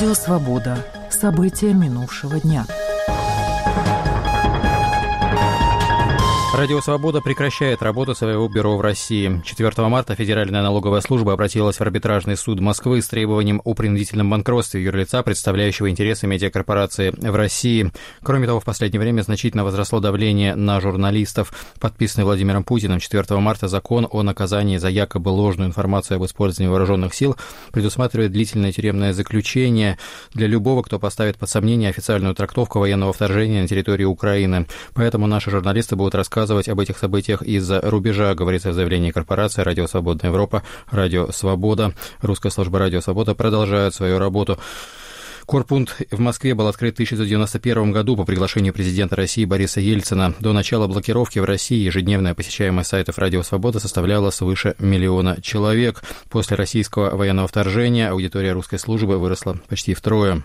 Радио «Свобода». События минувшего дня. Радио «Свобода» прекращает работу своего бюро в России. 4 марта Федеральная налоговая служба обратилась в арбитражный суд Москвы с требованием о принудительном банкротстве юрлица, представляющего интересы медиакорпорации в России. Кроме того, в последнее время значительно возросло давление на журналистов. Подписанный Владимиром Путиным 4 марта закон о наказании за якобы ложную информацию об использовании вооруженных сил предусматривает длительное тюремное заключение для любого, кто поставит под сомнение официальную трактовку военного вторжения на территорию Украины. Поэтому наши журналисты будут рассказывать об этих событиях из-за рубежа, говорится в заявлении корпорации «Радио Свободная Европа», «Радио Свобода». Русская служба «Радио Свобода» продолжает свою работу. Корпункт в Москве был открыт в 1991 году по приглашению президента России Бориса Ельцина. До начала блокировки в России ежедневная посещаемость сайтов «Радио Свобода» составляла свыше 1 миллиона человек. После российского военного вторжения аудитория русской службы выросла почти втрое.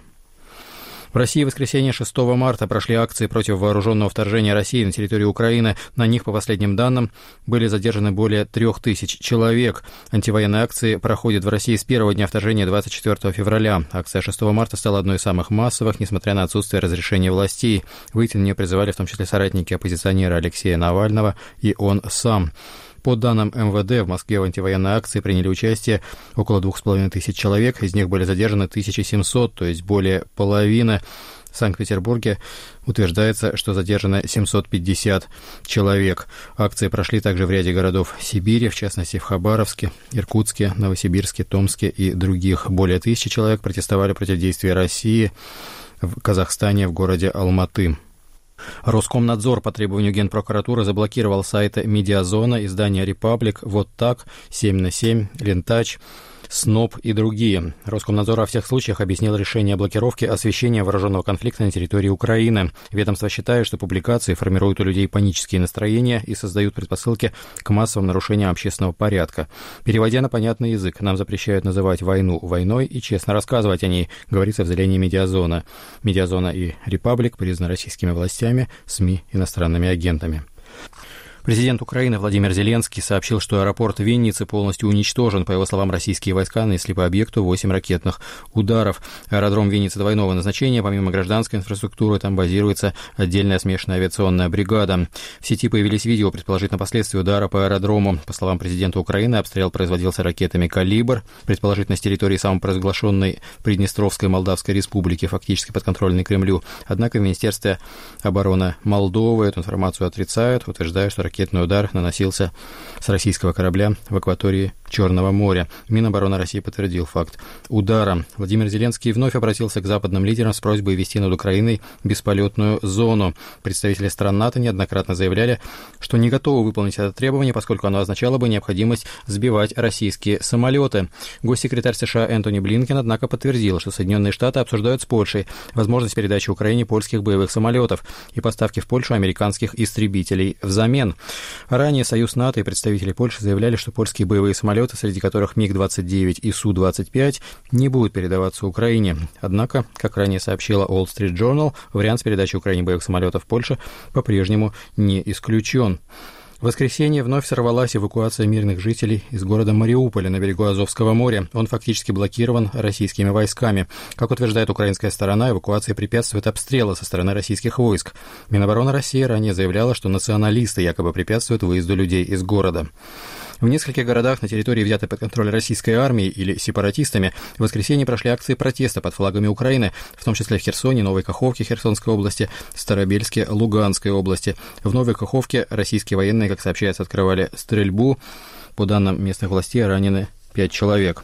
В России в воскресенье 6 марта прошли акции против вооруженного вторжения России на территорию Украины. На них, по последним данным, были задержаны более 3000 человек. Антивоенные акции проходят в России с первого дня вторжения 24 февраля. Акция 6 марта стала одной из самых массовых, несмотря на отсутствие разрешения властей. Выйти на нее призывали в том числе соратники оппозиционера Алексея Навального и он сам. По данным МВД, в Москве в антивоенной акции приняли участие около 2500 человек, из них были задержаны 1700, то есть более половины. В Санкт-Петербурге утверждается, что задержано 750 человек. Акции прошли также в ряде городов Сибири, в частности в Хабаровске, Иркутске, Новосибирске, Томске и других. Более 1000 человек протестовали против действий России в Казахстане, в городе Алматы. Роскомнадзор по требованию Генпрокуратуры заблокировал сайты «Медиазона», издания «Репаблик», «Вот так», «7/7», «Лентач», СНОП и другие. Роскомнадзор во всех случаях объяснил решение блокировки освещения вооруженного конфликта на территории Украины. Ведомство считает, что публикации формируют у людей панические настроения и создают предпосылки к массовым нарушениям общественного порядка. Переводя на понятный язык, нам запрещают называть войну войной и честно рассказывать о ней, говорится в заявлении Медиазона. Медиазона и Репаблик признаны российскими властями, СМИ иностранными агентами. Президент Украины Владимир Зеленский сообщил, что аэропорт Винницы полностью уничтожен. По его словам, российские войска нанесли по объекту 8 ракетных ударов. Аэродром Винницы двойного назначения. Помимо гражданской инфраструктуры, там базируется отдельная смешанная авиационная бригада. В сети появились видео, предположительно последствия удара по аэродрому. По словам президента Украины, обстрел производился ракетами «Калибр», предположительно с территории самопровозглашенной Приднестровской Молдавской Республики, фактически подконтрольной Кремлю. Однако в Министерстве обороны Молдовы эту информацию отрицают, утверждая, что ракетный удар наносился с российского корабля в акватории Черного моря. Минобороны России подтвердил факт удара. Владимир Зеленский вновь обратился к западным лидерам с просьбой ввести над Украиной бесполетную зону. Представители стран НАТО неоднократно заявляли, что не готовы выполнить это требование, поскольку оно означало бы необходимость сбивать российские самолеты. Госсекретарь США Энтони Блинкен, однако, подтвердил, что Соединенные Штаты обсуждают с Польшей возможность передачи Украине польских боевых самолетов и поставки в Польшу американских истребителей взамен. Ранее Союз НАТО и представители Польши заявляли, что польские боевые самолеты, среди которых МиГ-29 и Су-25, не будут передаваться Украине. Однако, как ранее сообщила Wall Street Journal, вариант с передачей Украине боевых самолетов в Польше по-прежнему не исключен. В воскресенье вновь сорвалась эвакуация мирных жителей из города Мариуполя на берегу Азовского моря. Он фактически блокирован российскими войсками. Как утверждает украинская сторона, эвакуации препятствуют обстрелы со стороны российских войск. Минобороны России ранее заявляла, что националисты якобы препятствуют выезду людей из города. В нескольких городах на территории, взятой под контроль российской армией или сепаратистами, в воскресенье прошли акции протеста под флагами Украины, в том числе в Херсоне, Новой Каховке Херсонской области, Старобельске Луганской области. В Новой Каховке российские военные, как сообщается, открывали стрельбу. По данным местных властей, ранены 5 человек.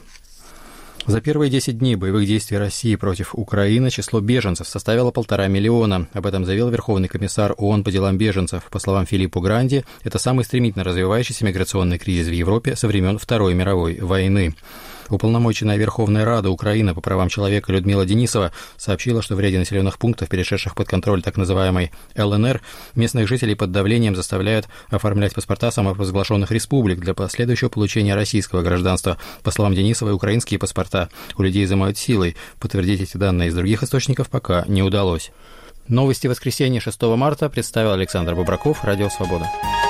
За первые 10 дней боевых действий России против Украины число беженцев составило 1,5 миллиона. Об этом заявил Верховный комиссар ООН по делам беженцев. По словам Филиппо Гранди, это самый стремительно развивающийся миграционный кризис в Европе со времен Второй мировой войны. Уполномоченная Верховная Рада Украины по правам человека Людмила Денисова сообщила, что в ряде населенных пунктов, перешедших под контроль так называемой ЛНР, местных жителей под давлением заставляют оформлять паспорта самопровозглашенных республик для последующего получения российского гражданства. По словам Денисовой, украинские паспорта у людей изымают силой. Подтвердить эти данные из других источников пока не удалось. Новости воскресенья 6 марта представил Александр Бобраков, Радио Свобода.